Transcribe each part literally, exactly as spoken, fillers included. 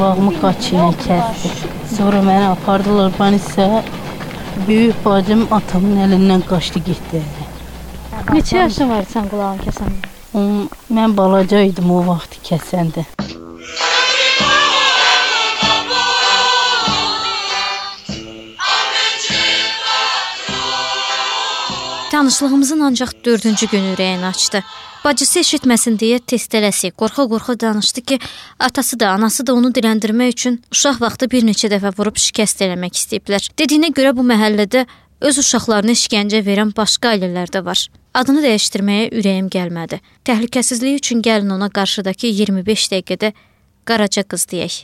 qulağımı qaçıyla kəsdi. Sonra məni apardılar Banisə. Böyük bacım atamın əlindən qaçdı getdi. Neçə yaşın var sən qulağını kəsəndə? Mən balaca idim o vaxt kəsəndə. Tanışlığımızın ancaq dördüncü günü ürəyini açdı. Bacısı eşitməsin deyə tez-tələsi, qorxa-qorxa danışdı ki, atası da, anası da onu diləndirmək üçün uşaq vaxtı bir neçə dəfə vurub şikəst eləmək istəyiblər. Dediyinə görə bu məhəllədə öz uşaqlarına işgəncə verən başqa ailələr də var. Adını dəyişdirməyə ürəyim gəlmədi. Təhlükəsizliyi üçün gəlin ona qarşıdakı iyirmi beş dəqiqədə Qaraca qız deyək.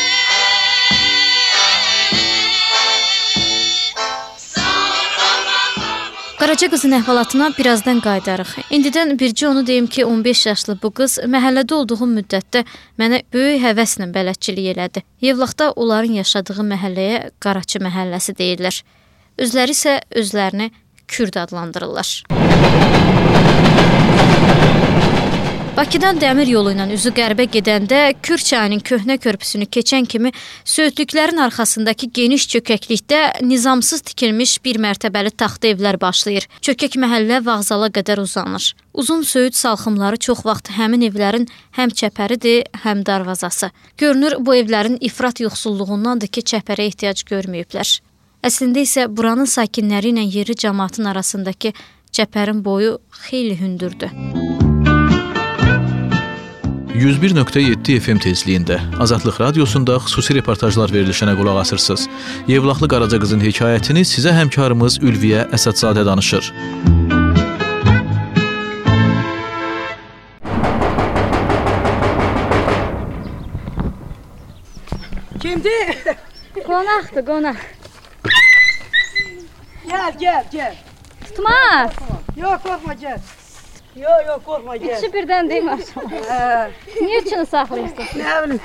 Qaraca qızın əhvalatına birazdan qayıdarıq. İndidən bircə onu deyim ki, on beş yaşlı bu qız məhəllədə olduğum müddətdə mənə böyük həvəslə bələdçilik elədi. Yevlaxda onların yaşadığı məhəlləyə Qaraçı məhəlləsi deyirlər. Özləri isə özlərini Kürd adlandırırlar. Bakıdan dəmir yolu ilə üzü qərbə gedəndə Kür çayının köhnə körpüsünü keçən kimi söğütlüklərin arxasındakı geniş çökəklikdə nizamsız tikilmiş bir mərtəbəli taxta evlər başlayır. Çökək məhəllə vağzala qədər uzanır. Uzun söyüd salxımları çox vaxt həmin evlərin həm çəpəridir, həm darvazası. Görünür, bu evlərin ifrat yoxsulluğundandır ki, çəpərə ehtiyac görməyiblər. Əslində isə buranın sakinləri ilə yerli cəmaatın arasındakı çəpərin boyu xeyli hündürdür. yüz bir nöqtə yeddi F M tezliyində Azadlıq Radiosunda xüsusi reportajlar verilişinə qulaq asırsınız. Yevlaxlı Qaraca qızın hekayətini sizə həmkarımız Ülviyə Əsədzadə danışır. Kimdir? Qonaqdır, qonaq. Gəl, gəl, gəl. Tutmaz. Yox, qorxma, gəl. Yox, yox, qorxma, gəl. İkisi birdən deyim aşağı. Niyə üçün saxlayırsınız? Nə bilim.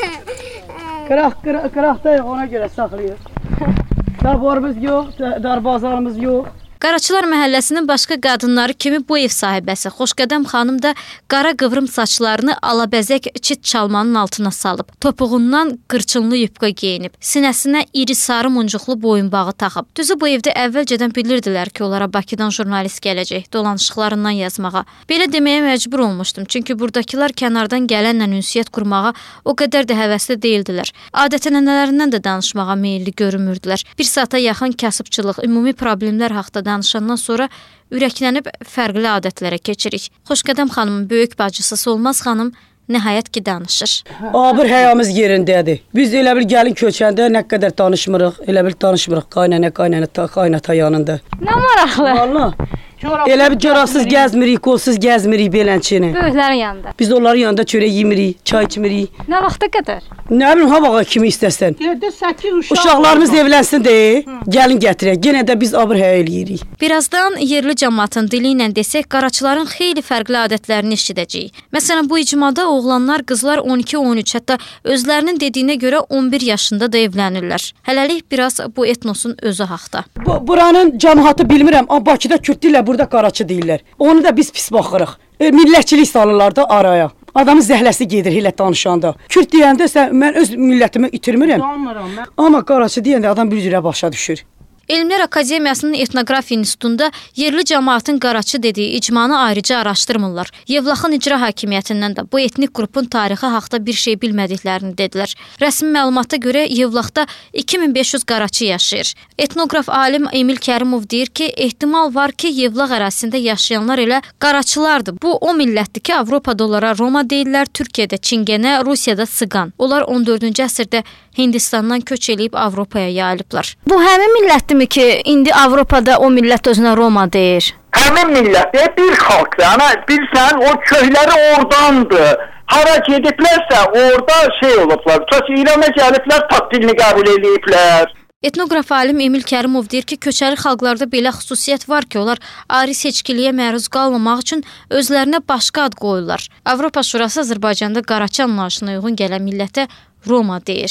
Qıraq, qıraq, qıraqdayıq, ona görə saxlayır. Darbarımız yox, darbazarımız yox. Qaraçılar məhəlləsinin başqa qadınları kimi bu ev sahibəsi Xoşqədəm xanım da qara qıvrım saçlarını alabəzək çit çalmanın altına salıb. Topuğundan qırçınlı yupqa geyinib. Sinəsinə iri sarı muncuqlu boyunbağı taxıb. Düzü bu evdə əvvəlcədən bilirdilər ki, onlara Bakıdan jurnalist gələcək, dolanışıqlarından yazmağa. Belə deməyə məcbur olmuşdum, çünki buradakılar kənardan gələnlə ünsiyyət qurmağa o qədər də həvəsli deyildilər. Adət-ənənələrindən də danışmağa meyilli görünmürdülər. Bir saata yaxın kasıbçılıq, ümumi problemlər haqqında danışandan sonra ürəklənib fərqli adətlərə keçirik. Xoşqədəm xanımın böyük bacısı Solmaz xanım nəhayət ki danışır. Abır həyamız yerindədir. Biz elə bil gəlin köçəndə nə qədər danışmırıq, elə bil danışmırıq qaynana, qaynana, qaynata yanında. Nə maraqlı. Vallahi. Elə bir corabsız gəzmirik, qolsuz gəzmirik belənçini. Böyüklərin yanında. Biz onların yanında çörək yemirik, çay içmirik. Nə vaxta qədər? Nə bilim, havağa kimi istəsən. yeddi səkkiz uşaq. Uşaqlarımız evlənsin deyə, gəlin gətirək. Yenə də biz abır həya eləyirik. Birazdan yerli cəmaatın dili ilə desək, qaraçıların xeyli fərqli adətlərini eşidəcəyik. Məsələn, bu icmada oğlanlar, qızlar on iki on üç, hətta özlərinin dediyinə görə on bir yaşında da evlənirlər. Hələlik biraz bu etnosun özü haqda. Bu, buranın cəmaatı bilmirəm, amma Bakıda Kürd deyirlər, burada Qaraçı deyirlər. Onu da biz pis baxırıq. E, millətçilik salırlar da araya. Adamın zəhləsi gedir elə danışanda. Kürd deyəndə sən, mən öz millətimi itirmirəm. Amma Qaraçı deyəndə adam bir cürə başa düşür. Elmlər Akademiyasının Etnografiya İnstitutunda yerli cəmaatın Qaraçı dediyi icmanı ayrıca araşdırmırlar. Yevlaxın icra hakimiyyətindən də bu etnik qrupun tarixi haqda bir şey bilmədiklərini dedilər. Rəsmi məlumata görə Yevlaxda iki min beş yüz Qaraçı yaşayır. Etnoqraf alim Emil Kərimov deyir ki, ehtimal var ki, Yevlax ərazisində yaşayanlar elə Qaraçılardır. Bu o millətdir ki, Avropada onlara Roma deyirlər, Türkiyədə Çingənə, Rusiyada Siqan. Onlar on dördüncü əsrdə Hindistandan köç eləyib Avropaya yayılıblar. Bu həmin millətdirmi ki, indi Avropada o millət özünə Roma deyir? Həmin millət bir xalqdır. Ana, bilsən, o köyləri oradandır. Hara gediblərsə, orada şey olublar. Çox İrana gəliblər, tat dilini qəbul eləyiblər. Etnoqraf alim Emil Kərimov deyir ki, köçəri xalqlarda belə xüsusiyyət var ki, onlar ari seçkiliyə məruz qalmamaq üçün özlərinə başqa ad qoyurlar. Avropa Şurası Azərbaycanda Qaraçı anlayışına uyğun gələn millətə Roma deyir.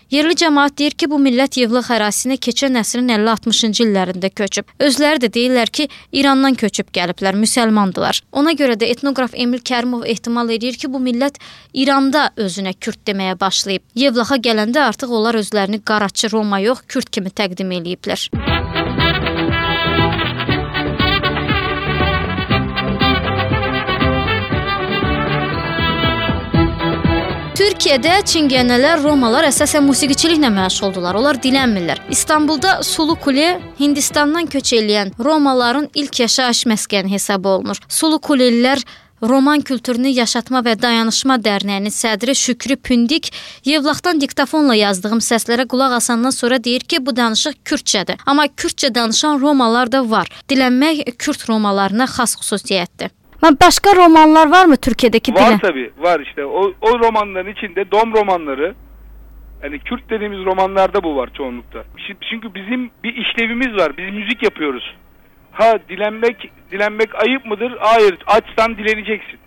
Yerli cəmaət deyir ki, bu millət Yevlax ərazisinə keçən əsrin əlli altmışıncı illərində köçüb. Özləri də deyirlər ki, İrandan köçüb gəliblər, müsəlmandılar. Ona görə də etnoqraf Emil Kərimov ehtimal edir ki, bu millət İranda özünə Kürd deməyə başlayıb. Yevlaxa gələndə artıq onlar özlərini qaraçı, Roma yox, Kürd kimi təqdim eləyiblər. Türkiyədə çingənələr, Romalar əsasən musiqiçiliklə məşğuldular. Onlar dilənmirlər. İstanbulda Sulu Kule Hindistandan köç eləyən Romaların ilk yaşayış məskəni hesab olunur. Sulu Kulelilər Roman kültürünü yaşatma və dayanışma dərnəyinin sədri Şükrü Pündik Yevlaxdan diktafonla yazdığım səslərə qulaq asandan sonra deyir ki, bu danışıq kürdçədir. Amma kürdçə danışan Romalar da var. Dilənmək Kürd Romalarına xas xüsusiyyətdir. Başka romanlar var mı Türkiye'deki dile? Var tabii, var işte. O, o romanların içinde Dom romanları, yani Kürt dediğimiz romanlarda bu var çoğunlukta. Çünkü bizim bir işlevimiz var. Biz müzik yapıyoruz. Ha dilenmek, dilenmek ayıp mıdır? Hayır, açsan dileneceksin.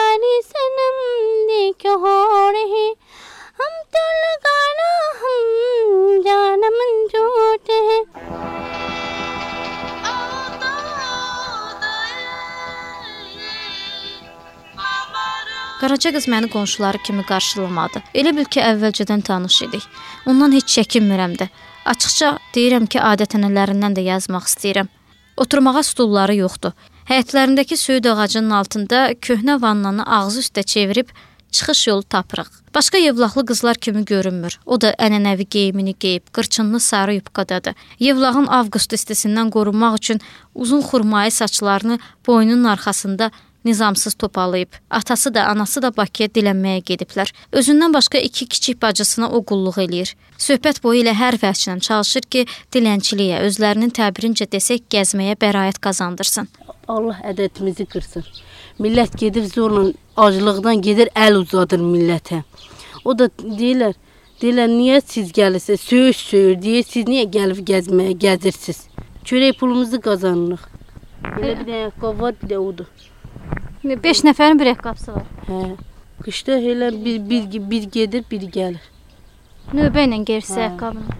Qaraca qız məni qonşuları kimi qarşılamadı. Elə bil ki, əvvəlcədən tanış idik. Ondan heç çəkinmirəm də. Açıqca deyirəm ki, adət-ənənələrindən də yazmaq istəyirəm. Oturmağa stulları yoxdur. Həyətlərindəki söyüd ağacının altında köhnə vannanı ağzı üstə çevirib çıxış yolu tapırıq. Başqa Yevlaxlı qızlar kimi görünmür. O da ənənəvi geyimini geyib, qırçınlı sarı yubqadadır. Yevlaxın avqust istisindən qorunmaq üçün uzun xurmayı saçlarını boynunun arxasında nizamsız topalayıb. Atası da, anası da Bakıya dilənməyə gediblər. Özündən başqa iki kiçik bacısına o qulluq eləyir. Söhbət boyu ilə hər vəhçlə çalışır ki, dilənçiliyə, özlərinin təbirincə desək, gəzməyə bəraət qazandırsın. Allah ədətimizi qırsın. Millət gedir zorla, acılıqdan gedir, əl uzadır millətə. O da deyirlər, deyirlər, niyə siz gəlirsiniz, söyür söyür deyir, siz niyə gəlib gəzməyə, gəzirsiniz? Çörək pulumuzu qazanırıq. Elə bir dənə ayaqqabı var, bir də odur. Beş nəfərin bir ayaqqabısı var. Hə. Qışda elə bir, bir, bir gedir, bir gəlir. Növbə ilə gerisi ayaqqabını.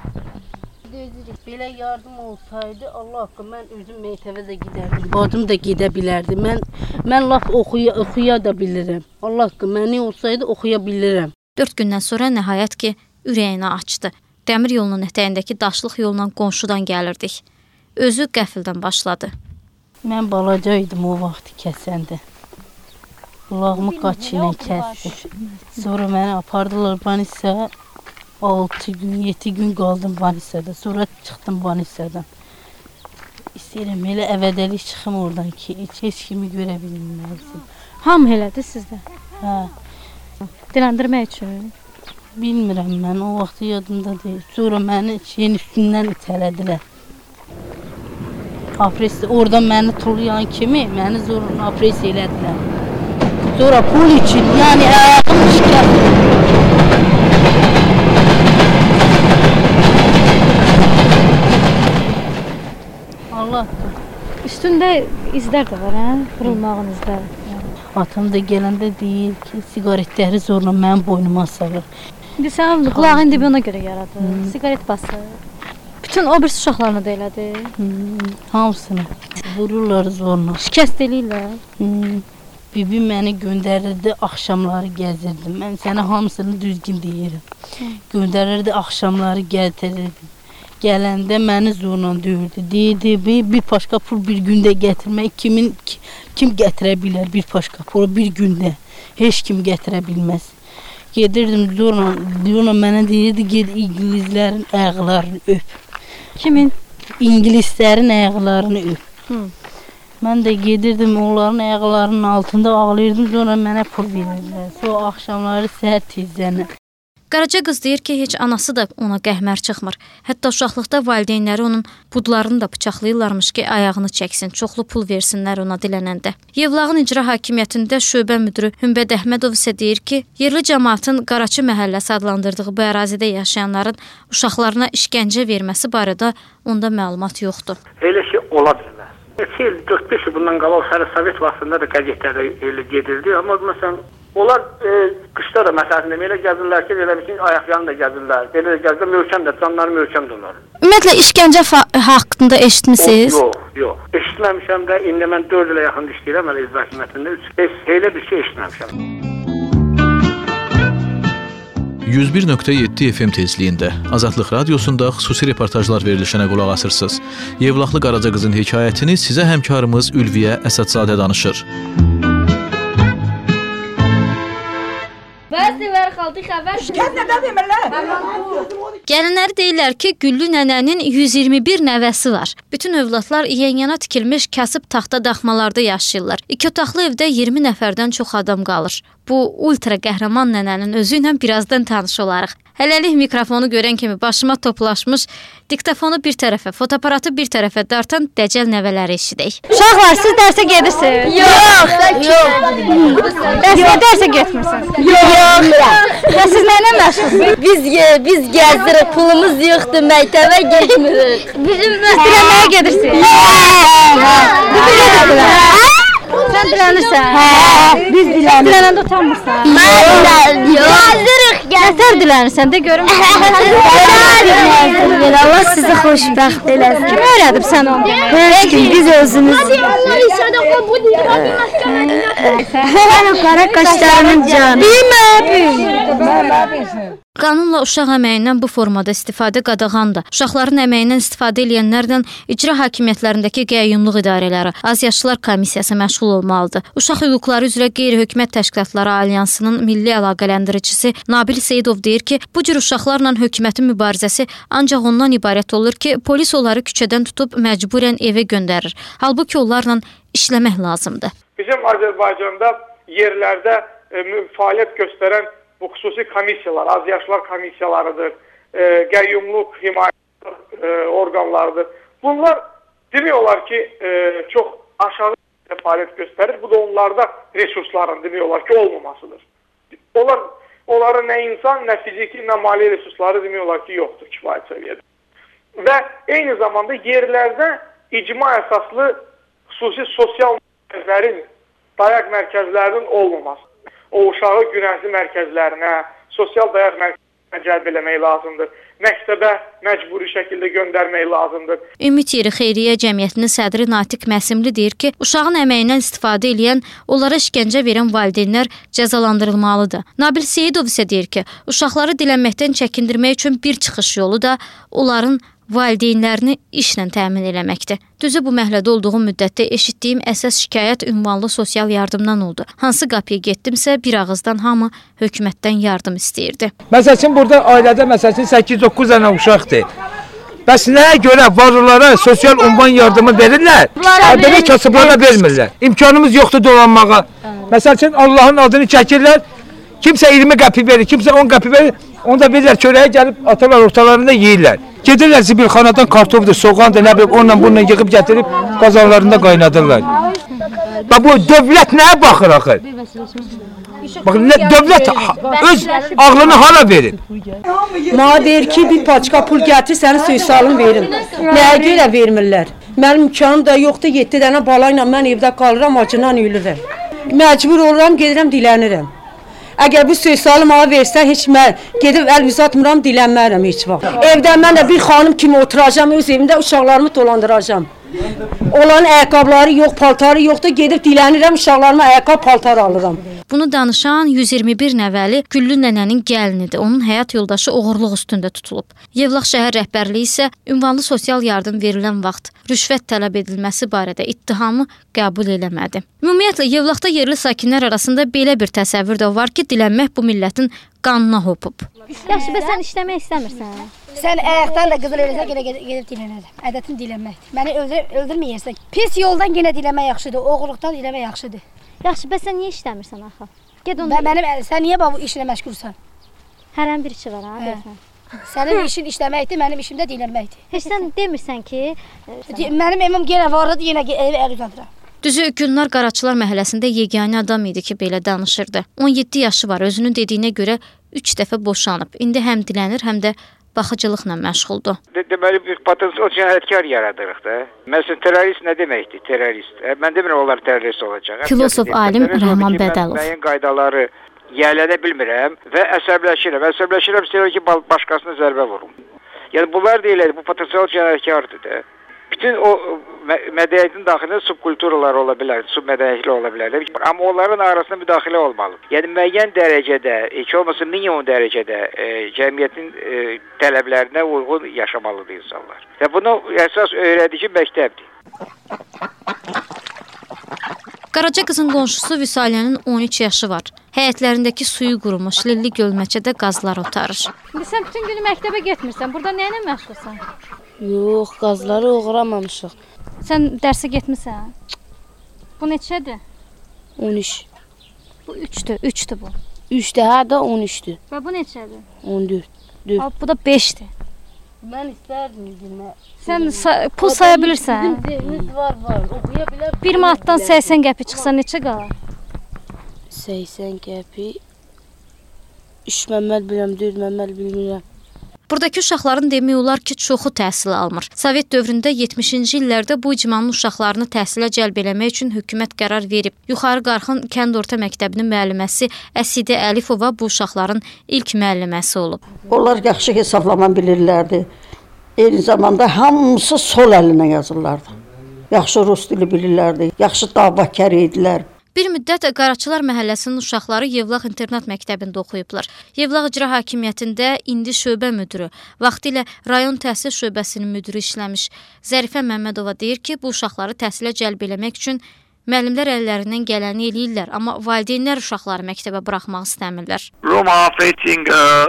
Belə yardım olsaydı, Allah haqqı, mən özüm məktəbə də gedərdim. Bacım da gedə bilərdi. Mən, mən laf oxuya, oxuya da bilirəm. Allah haqqı, məni olsaydı oxuya bilirəm. Dörd gündən sonra nəhayət ki, ürəyini açdı. Dəmir yolunun ətəyindəki daşlıq yolla qonşudan gəlirdik. Özü qəfildən başladı. Mən balaca idim o vaxtı kəsəndə. Qulağımı qaç ilə kəsdi. Sonra məni apardılar Banisaya. altı gün, yedi gün qaldım Banisada. Sonra çıxdım Banisadan. İstəyirəm elə əvədəlik çıxım oradan ki, heç, heç kimi görə bilməyəsin. Hamı elədi sizdə? Hə. Diləndirmək üçün? Bilmirəm mən, o vaxtı yadımda deyil. Sonra məni şeyin üstündən itələdilər. Apres, oradan məni tulayan kimi, məni zorla apres elədilər. Sonra pul için, yani ayağım şikayet. Allah. Üstündə izlər də var, hə? Vurulmağın izləri. Atam da gələndə deyir ki, sigaretləri zorla mənim boynuma salır. İndi sən qulağın dibi ona görə yaradı, hmm. sigaret basır. Bütün o bir uşaqlarını da elədi. Hmm, hamısını. Vururlar zorla. Şikəst eləyirlər. Hmm. Bibi məni göndərirdi, axşamları gəzirdim. Mən sənə hamısını düzgün deyirəm. Hmm. Göndərirdi, axşamları gətirirdi. Gələndə məni zorla döyürdü. Deyirdi, bir, bir paşka pul bir gündə gətirmək kimin kim gətirə bilər bir paşka pulu bir gündə? Heç kim gətirə bilməz. Gedirdim zorla, zorla mənə deyirdi, ged İngilislərin ayaqlarını öp. Kimin? İngilislərin ayaqlarını öp. Hı. Mən də gedirdim onların ayaqlarının altında ağlayırdım, sonra mənə pul verirdilər. Sonra axşamları səhər tezdən. Qaraca qız deyir ki, heç anası da ona qəhmər çıxmır. Hətta uşaqlıqda valideynləri onun budlarını da bıçaqlayırlarmış ki, ayağını çəksin, çoxlu pul versinlər ona dilənəndə. Yevlaxın icra hakimiyyətində şöbə müdürü Hümbəd Əhmədov isə deyir ki, yerli cəmaatın Qaraçı məhəlləsi adlandırdığı bu ərazidə yaşayanların uşaqlarına işgəncə verməsi barədə onda məlumat yoxdur. Elə şey ola bilməz. dörd beş il bundan qabaq hələ Sovet vaxtında da qəzetlərdə elə gedirdi, amma məsələn Onlar e, qışda da məsələn elə gəzirlər ki, elə bir ayaqlarını da gəzirlər. Belə də gəzirlər, möhkəm də, canları möhkəm də onlar. Ümumiyyətlə işgəncə haqqında eşitmisiniz? Yox, yox. Eşitməmişəm də, indi mən dörd ilə yaxın işləyirəm, mən icra hakimiyyətində heç elə bir şey eşitməmişəm. yüz bir nöqtə yeddi F M tezliyində Azadlıq Radiosunda xüsusi reportajlar verilişinə qulaq asırsınız. Yevlaxlı Qaraca qızın hekayətini sizə həmkarımız Ülviyə Əsədzadə danışır. Gəlinləri deyirlər ki, Güllü nənənin yüz iyirmi bir nəvəsi var. Bütün övladlar yan-yana tikilmiş kasıb taxta daxmalarda yaşayırlar. İki otaqlı evdə iyirmi nəfərdən çox adam qalır. Bu ultra qəhrəman nənənin özü ilə birazdan tanış olarıq. Hələlik mikrofonu görən kimi başıma toplaşmış, diktafonu bir tərəfə, fotoaparatı bir tərəfə dartan dəcəl nəvələri eşidək. Uşaqlar, siz dərsə gedirsiniz? Yox, yox. Dərsdə dərsə getmirsiniz? Yox. Ya siz nəylə məşğulsunuz? Biz biz gəzirik, pulumuz yoxdur, məktəbə getmirik. Bizim diləməyə gedirsiniz? Sən dilənirsən? Hə, biz dilənirsən. Dilənəndə utanmırsan? Mən gəzirik, Nətər dilənirsən? De görüm. Allah sizi xoşbəxt eləsin. Kim öyrədib sən onu demək? Heç kim, biz özümüz. Mən o qara qaşlarının canı. Qanunla uşaq əməyindən bu formada istifadə qadağandır. Uşaqların əməyindən istifadə edənlərlə icra hakimiyyətlərindəki qəyyumluq idarələri, azyaşlılar komissiyası məşğul olmalıdır. Uşaq hüquqları üzrə qeyri-hökumət təşkilatları alyansının milli əlaqələndiricisi Nabil Seyidov deyir ki, bu cür uşaqlarla hökumətin mübarizəsi ancaq ondan ibarət olur ki, polis onları küçədən tutub məcburən evə göndərir. Halbuki onlarla işləmək lazımdır. Bizim Azərbaycanda yerlərdə e, fəaliyyət göstərən bu xüsusi komissiyalar, azyaşlılar komissiyalarıdır, e, qəyyumluq himayət e, orqanlarıdır. Bunlar demək olar ki, e, çox aşağı fəaliyyət göstərir. Bu da onlarda resursların demək olar ki, olmamasıdır. Onlar, onların nə insan, nə fiziki, nə mali resursları demək olar ki, yoxdur kifayət səviyyədə. Və eyni zamanda yerlərdə icma əsaslı xüsusi sosial mərkəzlərin, dayaq mərkəzlərinin olmaması. O uşağı günəhzi mərkəzlərinə, sosial dayaq mərkəzlərinə cəlb eləmək lazımdır. Məktəbə məcburi şəkildə göndərmək lazımdır. Ümid Yeri Xeyriyyə Cəmiyyətinin sədri Natiq Məsimli deyir ki, uşağın əməyindən istifadə edən, onlara işgəncə verən valideynlər cəzalandırılmalıdır. Nabil Seyidov isə deyir ki, uşaqları dilənməkdən çəkindirmək üçün bir çıxış yolu da onların valideynlərini işlə təmin eləməkdir. Düzü bu məhəllədə olduğum müddətdə eşitdiyim əsas şikayət ünvanlı sosial yardımdan oldu. Hansı qapıya getdimsə bir ağızdan hamı hökumətdən yardım istəyirdi. Məsəl üçün burada ailədə məsəl üçün səkkiz doqquz dənə uşaqdır. Bəs nəyə görə varlılara sosial ünvan yardımı verirlər? Belə kasıblara vermirlər. İmkanımız yoxdur dolanmağa. Məsəl üçün Allahın adını çəkirlər. Kimsə iyirmi qəpik verir, kimsə on qəpik verir. Onda verirlər çörəyə gəlib atarlar ortalarında yeyirlər. Gedirlər zibilxanadan kartofdur, soğandır, nə bilib onunla bununla yığıb gətirib qazanlarında qaynadırlar. Bax bu dövlət nəyə baxır axı? Bax dövlət öz ağlını hara verir? Mənə deyir ki, bir paçka pul gətir, səni sosialını verim. Nəyə görə vermirlər? Mənim imkanım da yoxdur, yeddi dənə bala ilə mən evdə qalıram, acından ölürəm. Məcbur oluram, gedirəm, dilənirəm. Əgər bu sosialı mənə versə, heç mən gedib əl uzatmıram, dilənmərəm heç vaxt. Evdə mən də bir xanım kimi oturacam, öz evimdə uşaqlarımı dolandıracam. Olan ayaqqabıları yox, paltarı yoxdur, gedib dilənirəm, uşaqlarıma ayaqqabı, paltar alıram. Bunu danışan yüz iyirmi bir nəvəli Güllü nənənin gəlinidir. Onun həyat yoldaşı oğurluq üstündə tutulub. Yevlax şəhər rəhbərliyi isə ünvanlı sosial yardım verilən vaxt rüşvət tələb edilməsi barədə ittihamı qəbul eləmədi. Ümumiyyətlə Yevlaxda yerli sakinlər arasında belə bir təsəvvür də var ki, dilənmək bu millətin qanına hopub. Yaxşı, bə sən işləmək istəmirsən? Sən ayaqdan da qızıl eləsə yenə gedib dilənərəm. Ədətin dilənməkdir. Məni öldür öldürməyirsən. Pis yoldan yenə dilənmək yaxşıdır. Oğurluqdan dilənmək yaxşıdır. Yaxşı, bəs sən niyə işləmirsən axı? Get onu. Mən mənim sən niyə bu işlə məşğulsan? Hərən bir işi var ha, deyəsən. Sənin işin işləməkdir, mənim işim də dilənməkdir. Heç sən demirsən ki, mənim evim yenə vardı, yenə evi əl uzadıram. Düzü Gülnar Qaraçılar məhəlləsində yeganə adam idi ki, belə danışırdı. on yeddi yaşı var, özünün dediyinə görə üç dəfə boşanıb. İndi həm dilənir, həm də baxıcılıqla məşğuldur. Deməli bir potensial cinayətkar yaradırıq da. Məsələn, terrorist nə deməkdir? Terrorist. Mən demirəm onlar terrorist olacaq. Filosof alim Rəhman Bədəlov. Müəyyən qaydaları yiyələnə bilmirəm və əsəbləşirəm. Əsəbləşirəm istəyirəm ki, başqasına zərbə vurum. Yəni bunlar deyirlər, bu potensial cinayətkardır da. Bütün o mədəniyyətin daxilində subkulturalar ola bilər, submədəniyyətlər ola bilər. Amma onların arasında müdaxilə olmalı. Yəni müəyyən dərəcədə, heç olmasa minimum dərəcədə e, cəmiyyətin e, tələblərinə uyğun yaşamalıdır insanlar. Və bunu əsas öyrədici məktəbdir. Qaraca qızın qonşusu Vüsalənin on üç yaşı var. Həyətlərindəki suyu qurumuş, lilli gölməçədə qazlar otarır. İndi sən bütün günü məktəbə getmirsən, burada nə ilə məşğulsan? Yox, qazları uğramamışıq. Sən dərsə getmirsən? Bu neçədir? on üç. Bu üçdür, üçdür bu. üçdür, hə də on üçdür. Və bu neçədir? on dörd. Ha, bu da beşdir. Mən istərdim bilmə. Sən sa pul saya bilirsən? Bizim var, var. Oxuya bilər. Bir manatdan səksən qəpik çıxsa neçə qalar? səksən qəpik. üç məmməl bilirəm, dörd məmməl bilmirəm. Buradakı uşaqların demək olar ki, çoxu təhsil almır. Sovet dövründə yetmişinci illərdə bu icmanın uşaqlarını təhsilə cəlb eləmək üçün hökumət qərar verib. Yuxarı Qarxın kənd orta məktəbinin müəlliməsiƏsidə Əlifova bu uşaqların ilk müəlliməsi olub. Onlar yaxşı hesablama bilirlərdi. Eyni zamanda hamısı sol əlinə yazırlardı. Yaxşı rus dili bilirlərdi, yaxşı davakar idilər. Bir müddət Qaraçılar məhəlləsinin uşaqları Yevlax internat məktəbində oxuyublar. Yevlax icra hakimiyyətində indi şöbə müdürü, vaxtilə rayon təhsil şöbəsinin müdürü işləmiş Zərifə Məmmədova deyir ki, bu uşaqları təhsilə cəlb eləmək üçün müəllimlər əllərindən gələni eləyirlər, amma valideynlər uşaqları məktəbə buraxmaq istəmirlər. Roma facing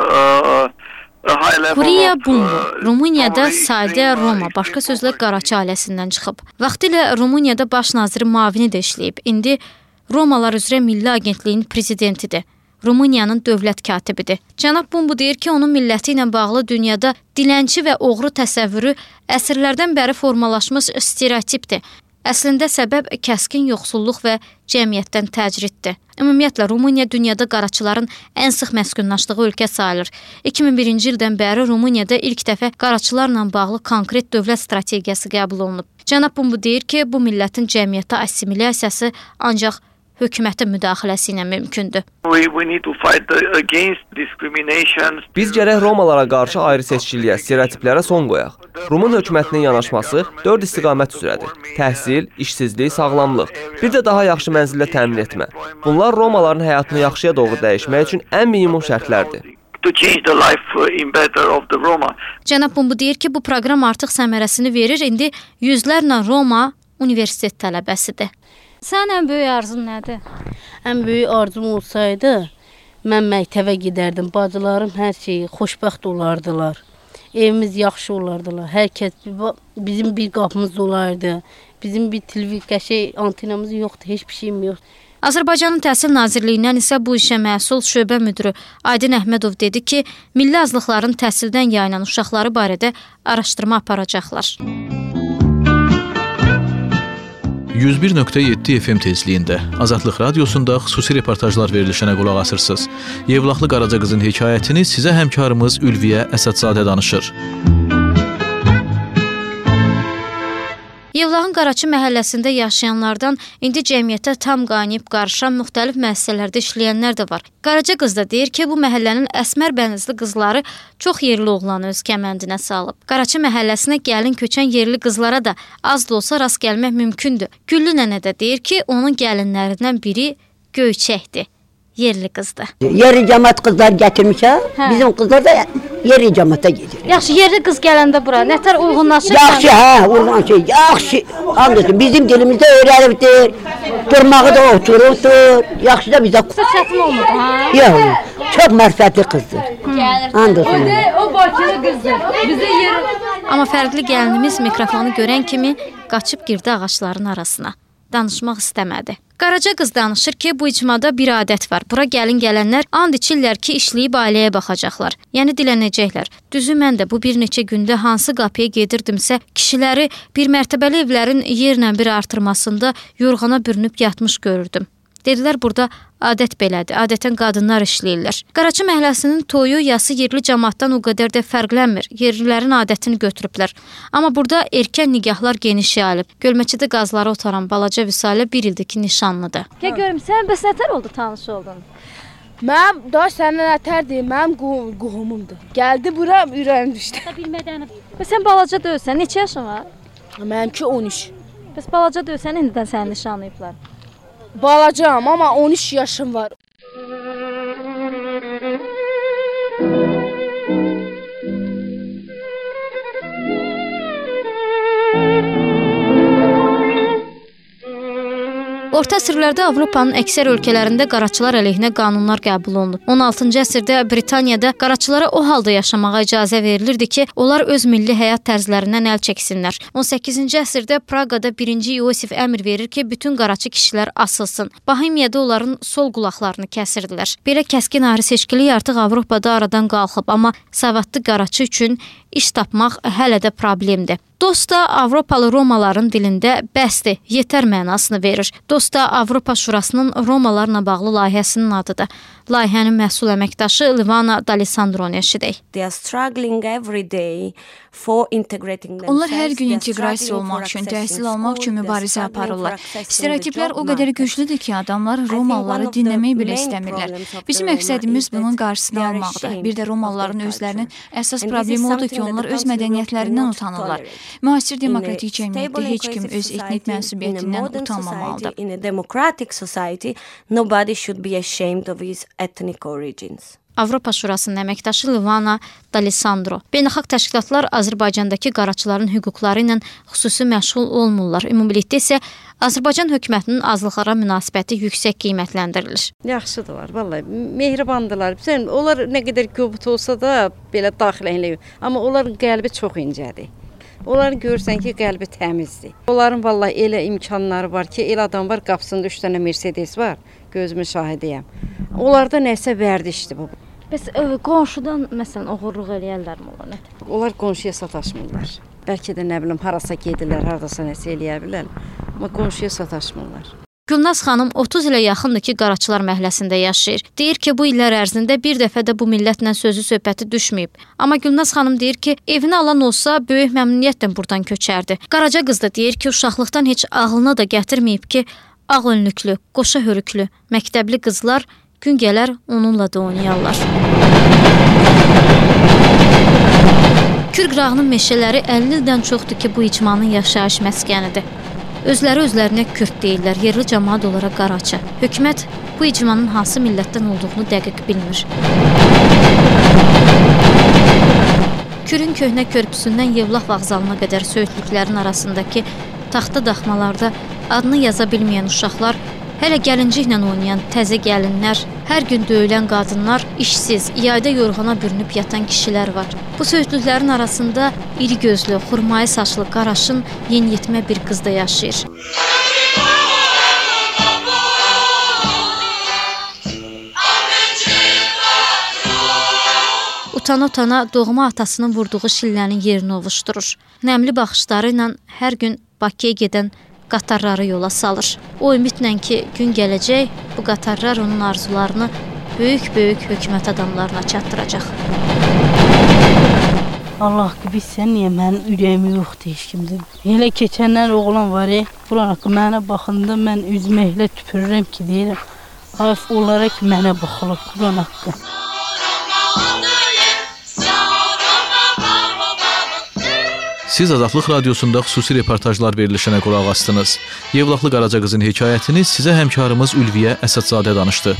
Huriya Bungu, Rumuniyada Sadə Roma, başqa sözlə Qaraçı ailəsindən çıxıb. Vaxtilə Rumuniyada baş naziri müavini də işləyib. İndi Romalar üzrə Milli Agentliyin prezidentidir. Rumuniyanın dövlət katibidir. Cənab Bumbu deyir ki, onun milləti ilə bağlı dünyada dilənçi və oğru təsəvvürü əsrlərdən bəri formalaşmış stereotipdir. Əslində səbəb kəskin yoxsulluq və cəmiyyətdən təcriddir. Ümumiyyətlə, Rumuniya dünyada qaraçıların ən sıx məskunlaşdığı ölkə sayılır. iki min birinci ildən bəri Rumuniyada ilk dəfə qaraçılarla bağlı konkret dövlət strategiyası qəbul olunub. Cənab Bumbu deyir ki, bu millətin cəmiyyətə assimilyasiyası ancaq hökumətin müdaxiləsi ilə mümkündür. Biz gərək Romalara qarşı ayrı-seçkiliyə, stereotiplərə son qoyaq. Rumun hökumətinin yanaşması dörd istiqamət üzrədir. Təhsil, işsizlik, sağlamlıq, bir də daha yaxşı mənzillə təmin etmə. Bunlar Romaların həyatını yaxşıya doğru dəyişmək üçün ən minimum şərtlərdir. Cənab Bumbu deyir ki, bu proqram artıq səmərəsini verir. İndi yüzlərlə Roma universitet tələbəsidir. Sənin ən böyük arzun nədir? Ən böyük arzum olsaydı, mən məktəbə gedərdim. Bacılarım hər şeyi xoşbəxt olardılar. Evimiz yaxşı olardılar. Hər kəs bizim bir qapımız olardı. Bizim bir televizyon şey antenamız yoxdur, heç bir şeyim yoxdur. Azərbaycanın Təhsil Nazirliyindən isə bu işə məsul şöbə müdürü Aydın Əhmədov dedi ki, milli azlıqların təhsildən yayınan uşaqları barədə araşdırma aparacaqlar. yüz bir nöqtə yeddi F M tezliyində Azadlıq Radiosunda xüsusi reportajlar verilişinə qulaq asırsınız. Yevlaxlı Qaraca qızın hekayətini sizə həmkarımız Ülviyə Əsədzadə danışır. Yevlaxın Qaraçı məhəlləsində yaşayanlardan indi cəmiyyətə tam qaynayıb qarışan müxtəlif müəssisələrdə işləyənlər də var. Qaraca qız da deyir ki, bu məhəllənin əsmər bənizli qızları çox yerli oğlanı öz kəməndinə salıb. Qaraçı məhəlləsinə gəlin köçən yerli qızlara da az da olsa rast gəlmək mümkündür. Güllü nənə də deyir ki, onun gəlinlərindən biri Göyçəkdir. Yerli qızdır. Yerli cəmaət qızlar gətirmişə, hə. Bizim qızlar da yerli cəmaətə gedir. Yaxşı, yerli qız gələndə bura nətər uyğunlaşır? Yaxşı, hə, uyğunlaşır. Yaxşı. Anlasın, bizim dilimizdə öyrənibdir. Durmağı da otururdur. Yaxşı da bizə... Çətin olmadı, ha? Yox, çox mərfətli qızdır. Anlasın. O Bakılı qızdır. Bizə yer... Amma fərqli gəlinimiz mikrofonu görən kimi qaçıb girdi ağacların arasına. Danışmaq istəmədi. Qaraca qız danışır ki, bu icmada bir adət var. Bura gəlin gələnlər and içirlər ki, işləyib ailəyə baxacaqlar. Yəni dilənəcəklər. Düzü mən də bu bir neçə gündə hansı qapıya gedirdimsə, kişiləri bir mərtəbəli evlərin yerlə bir artırmasında yorğana bürünüb yatmış görürdüm. Dedilər burada adət belədir, adətən qadınlar işləyirlər. Qaraçı məhəlləsinin toyu yası yerli cəmaatdan o qədər də fərqlənmir. Yerlilərin adətini götürüblər. Amma burada erkən nigahlar geniş yayılıb. Gölməçidə qazlara otaran balaca Vüsalə bir ildir ki, nişanlıdır. Gəl görüm, sən bəs nətər oldu tanış oldun? Mənim da səndən nətərdir, mənim qohumumdur. Gəldi bura, ürəyim düşdü. Bilmədən. Bəs sən balaca deyilsən, neçə yaşın var? Mənimki on üç. Bəs balaca deyilsən, indidən səni nişanlayıblar. Balacam, amma on üç yaşım var. Orta əsrlərdə Avropanın əksər ölkələrində qaraçılar əleyhinə qanunlar qəbul olunub. on altıncı əsrdə Britaniyada qaraçılara o halda yaşamağa icazə verilirdi ki, onlar öz milli həyat tərzlərindən əl çəksinlər. on səkkizinci əsrdə Praqada birinci Yosif əmr verir ki, bütün qaraçı kişilər asılsın. Bohemiyada onların sol qulaqlarını kəsirdilər. Belə kəskin ayrı seçkilik artıq Avropada aradan qalxıb, amma savadlı qaraçı üçün iş tapmaq hələ də problemdir. Dosta Avropalı Romaların dilində bəsdir, yetər mənasını verir. Dosta Avropa Şurasının Romalarla bağlı layihəsinin adıdır. Layihənin məsul əməkdaşı Livana D'Alessandroni eşidək. Onlar hər gün inteqrasiya olmaq üçün, təhsil almaq üçün mübarizə aparırlar. Stereotiplər o qədər güclüdür ki, adamlar Romalıları dinləmək belə istəmirlər. Bizim məqsədimiz bunun qarşısını almaqdır. Bir də Romalıların özlərinin əsas problemi odur ki, onlar öz mədəniyyətlərindən utanırlar. Müasir demokratik cəmiyyətdə heç kim öz etnik mənsubiyyətindən utanmamalıdır. Avropa Şurasının əməkdaşı Livana D'Alessandro. Beynəlxalq təşkilatlar Azərbaycandakı qaraçıların hüquqları ilə xüsusi məşğul olmurlar. Ümumilikdə isə Azərbaycan hökumətinin azlıqlara münasibəti yüksək qiymətləndirilir. Yaxşıdırlar, vallahi mehribandılar. Sən onlar nə qədər kobud olsa da belə daxilənlər, amma onların qəlbi çox incədir. Onların görürsən ki, qəlbi təmizdir. Onların vallahi elə imkanları var ki, elə adam var, qapısında üç dənə Mercedes var, gözümün şahidiyəm. Onlarda nəsə vərdişdir bu. Bəs ə, qonşudan məsələn oğurluq eləyərlərmi onlar? Onlar qonşuya sataşmırlar. Bəlkə də nə bilim harasa gedirlər, hardasa nəsə eləyə bilər. Amma qonşuya sataşmırlar. Gülnaz xanım otuz ilə yaxındır ki, Qaraçılar məhəlləsində yaşayır. Deyir ki, bu illər ərzində bir dəfə də bu millətlə sözü söhbəti düşməyib. Amma Gülnaz xanım deyir ki, evini alan olsa böyük məmnuniyyətlə buradan köçərdi. Qaraca qız da deyir ki, uşaqlıqdan heç ağlına da gətirməyib ki, ağ önlüklü, qoşa hörüklü, məktəbli qızlar gün gələr onunla da oynayarlar. Kür qırağının meşələri əlli ildən çoxdur ki, bu icmanın yaşayış məskənidir. Özləri özlərinə Kürd deyirlər, yerli cəmaat olaraq Qaraçı. Hökumət bu icmanın hansı millətdən olduğunu dəqiq bilmir. Kürün köhnə körpüsündən Yevlax vağzalına qədər söyüdlüklərin arasındakı taxta daxmalarda adını yaza bilməyən uşaqlar, hələ gəlinciklə oynayan təzə gəlinlər, hər gün döyülən qadınlar, işsiz, yayda yorğana bürünüb yatan kişilər var. Bu söyüdlüklərin arasında iri gözlü, xurmayı saçlı Qaraşın yeniyetmə bir qız da yaşayır. Utana-utana doğma atasının vurduğu şillənin yerini ovuşdurur. Nəmli baxışları ilə hər gün Bakıya gedən qatarları yola salır. O ümidlə ki, gün gələcək, bu qatarlar onun arzularını böyük-böyük hökumət adamlarına çatdıracaq. Allah ki, bilsən niyə mənim ürəyimi yoxdur heç kimdir. Elə keçənlər oğlan var, bulan haqqı mənə baxında mən üzümə elə tüpürürəm ki, deyirəm, hafif onlara ki, mənə baxılır, bulan haqqı. Siz Azadlıq Radiosunda xüsusi reportajlar verilişinə qulaq astınız. Yevlaxlı Qaraca qızın hekayətini sizə həmkarımız Ülviyə Əsədzadə danışdı.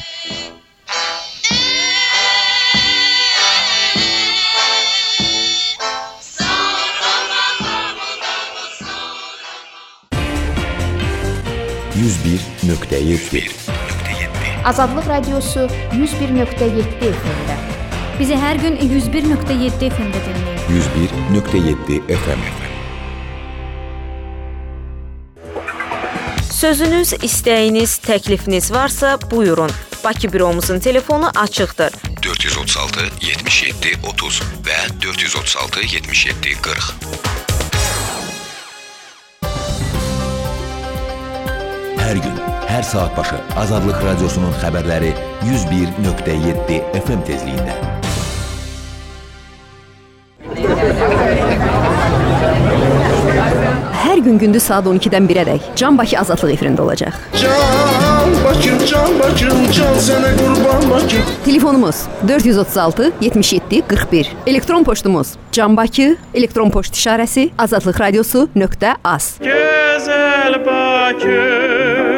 yüz bir nöqtə yeddi Azadlıq Radiosu yüz bir nöqtə yeddi F M-də. Bizi hər gün yüz bir nöqtə yeddi F M-də dinləyin. yüz bir nöqtə yeddi F M. Sözünüz, istəyiniz, təklifiniz varsa buyurun. Bakı büromuzun telefonu açıqdır. dörd yüz otuz altı yetmiş yeddi otuz və dörd yüz otuz altı yetmiş yeddi qırx. Hər gün, Hər saat başı Azadlıq Radiosunun xəbərləri yüz bir nöqtə yeddi F M tezliyində. Hər gün gündüz saat on ikidən birədək Can Bakı Azadlıq efirində olacaq. Can Bakım, Can Bakım, can sənə qurban Bakım. Telefonumuz dörd yüz otuz altı yetmiş yeddi qırx bir. Elektron poçtumuz Can Bakı, elektron poçt işarəsi azadlıqradiosu nöqtə az. Gözəl Bakı